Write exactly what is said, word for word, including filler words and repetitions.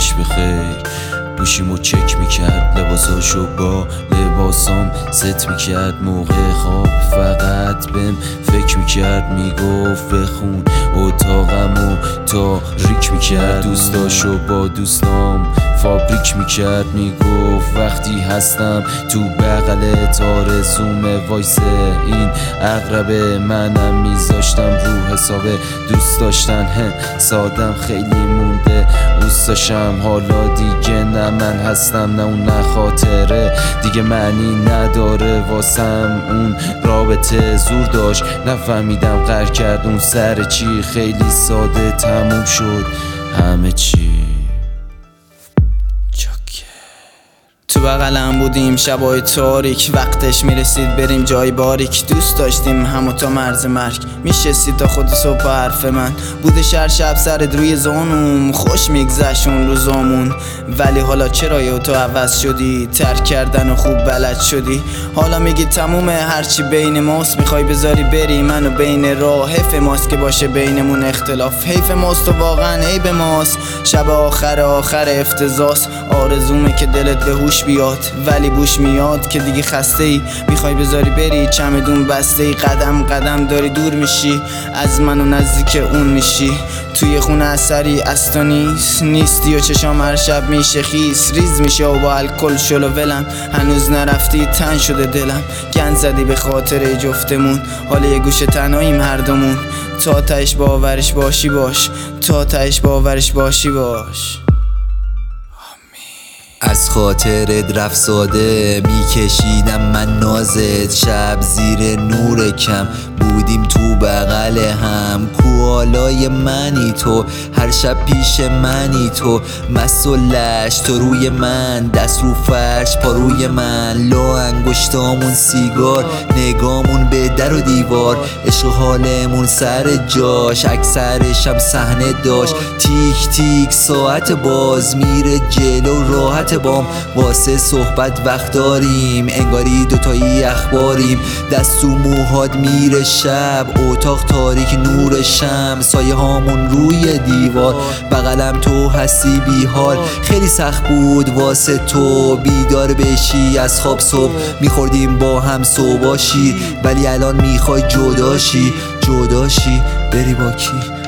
شبش بخیر. گوشیمو چک میکرد، لباساشو با لباسام ست میکرد. موقع خواب فقط بهم فکر میکرد، میگفت بخون اتاقمو تاریک میکرد. دوستاشو با دوستام فابریک میکرد، میگفت وقتی هستم تو بغلت آرزومه وایسه این اقرب منم. میذاشتم رو حساب دوست داشتن، سادم خیلی مونده دوست داشتم. حالا دیگه نه من هستم نه اون، نه خاطره دیگه معنی نداره واسم اون رابطه. زور داشت نفهمیدم قهر کرد اون سر چی، خیلی ساده تموم شد همه چی. تو بغلم بودیم شبای تاریک، وقتش میرسید بریم جای باریک. دوست داشتیم همو تا مرز مرگ، میشستید تا خود صبح حرف من. بودش هر شب سرت روی زانوم، خوش میگذشت اون روزامون. ولی حالا چرا یه تو عوض شدی، ترک کردن و خوب بلد شدی. حالا میگی تمومه هرچی بین ماست، میخوای بذاری بری منو بین راه. حیف ماست که باشه بینمون اختلاف، حیف ماست و واقعا عیب ماست. شب آخر آخر افتضاحست، آرزومه که دلت به هوش بیاد ولی بوش میاد که دیگه خسته ای. میخوای بذاری بری چمدون بسته ای، قدم قدم داری دور میشی از من و نزدیک اون میشی. توی خونه اثری از تو نیست نیستی و چشام هر شب میشه خیس. ریز میشه و با الکل شلو ولم، هنوز نرفتی تن شده دلم. گند زدی به خاطر جفتمون، حالا یه گوشه تنهاییم هر دومون. تا تهش باورش باشی باش، تا تهش باورش باشی باش. از خاطرت رفت ساده میکشیدم من نازت. شب زیر نور کم بودیم تو بغل هم، کوالای منی تو هر شب پیش منی تو. مست و لش تو روی من، دست رو فرش پا روی من. لا انگشتامون سیگار، نگامون به در و دیوار. عشق حالمون سر جاش، اکثرشم صحنه داشت. تیک تیک ساعت باز میره جلو راحت بام. واسه صحبت وقت داریم انگاری دوتایی اخباریم. دست تو موهات میره شب، اتاق تاریک نور شم. سایه هامون روی دیوار، بغلم تو هستی بی حال. خیلی سخت بود واسه تو بیدار بشی از خواب صبح. میخوردیم با هم صبح شیر، ولی الان میخوای جداشی جداشی بری با کی؟